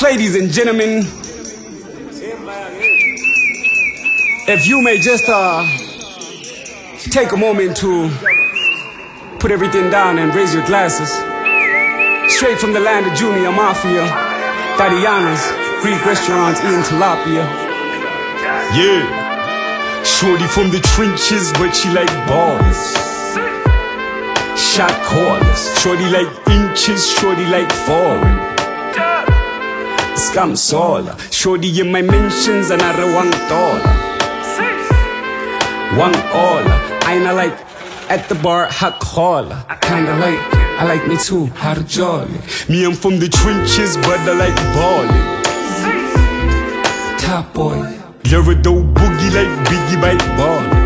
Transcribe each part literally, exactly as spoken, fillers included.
Ladies and gentlemen, if you may just uh, take a moment to put everything down and raise your glasses. Straight from the land of Junior Mafia, Tatiana's, Greek restaurants, eating tilapia. Yeah, shorty from the trenches, but she like ballers. Shot callers, shorty like inches, shorty like foreign. Scam sola, shorty in my mentions and I one dollar. One order, I ain't like at the bar, hot caller. I kinda like, I like me too, how to jolly. Me, I'm from the trenches, but I like ballin'. Top boy, Lerido boogie like Biggie bite ballin'.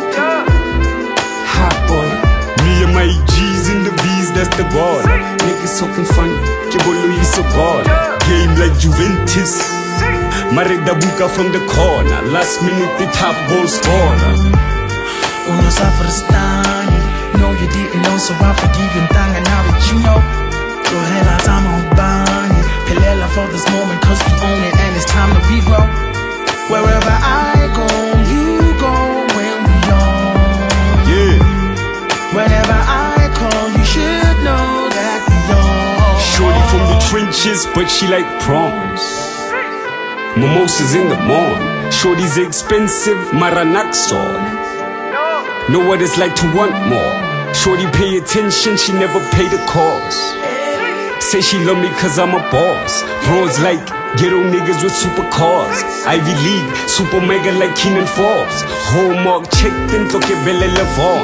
Hot boy, me and my G's in the V's, that's the ball. Niggas talking funny, Kibolo is a ball. Game like Juventus, Marida Buka from the corner. Last minute the top goal scorer. Uno Safrastani, no you didn't know, so I forgive and thank and now that you know. Go ahead, as I'm on Bani, Pelela for this moment, cause we own it and it's time to regrow. Wherever I go, you go when we on. Yeah. Whenever I call, you should know that we on. Shorty from the trenches, but she like prawns. Mimosas in the morning. Shorty's expensive, Maranaxon. Know what it's like to want more. Shorty pay attention, she never pay the cost. Say she love me cause I'm a boss. Bros like ghetto niggas with supercars. Ivy League, super mega like Keenan Forbes. Hallmark checked in, took it Belle Levon.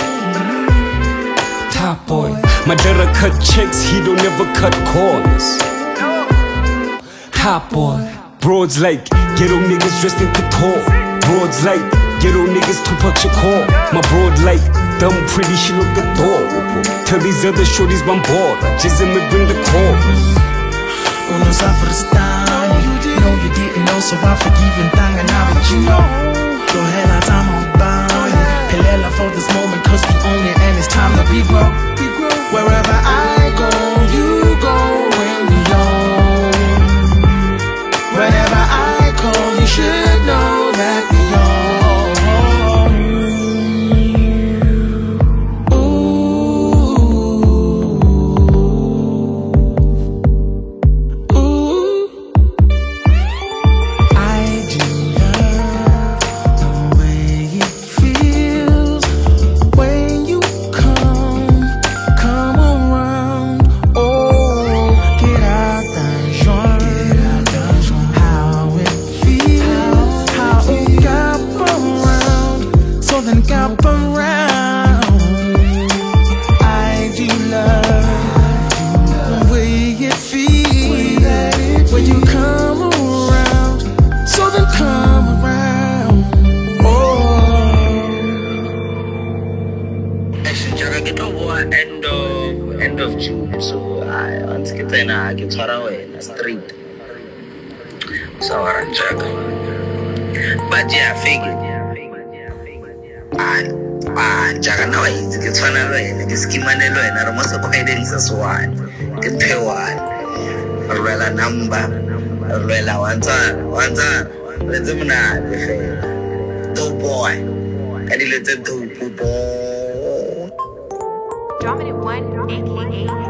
Top boy, Madera cut checks, he don't ever cut corners. Top boy, broads like ghetto niggas dressed in couture. Broads like ghetto niggas Tupac Shakur. My broad like dumb pretty, she look adorable. Tell these other shorties I'm bored, just let me bring the chorus. Uno Safrastani, no you didn't know, so I forgive and thank and now that you know. Go ahead, as I'm on Bani, Pelela for this moment, cause we own it and it's time to regrow. Wherever I go, you go when we on. Whenever I call, you should know that we on. End of June, so I want to get in a get away in the street. So I'm joking. But yeah, I figured. I I jaga na wai ke tswana lo ene ke skimane lo ene re mo se khwedeng se swane ke thewane rela number rela wanza wanza le tsena le fe to boy ka dile tse to boy Dominant one, aka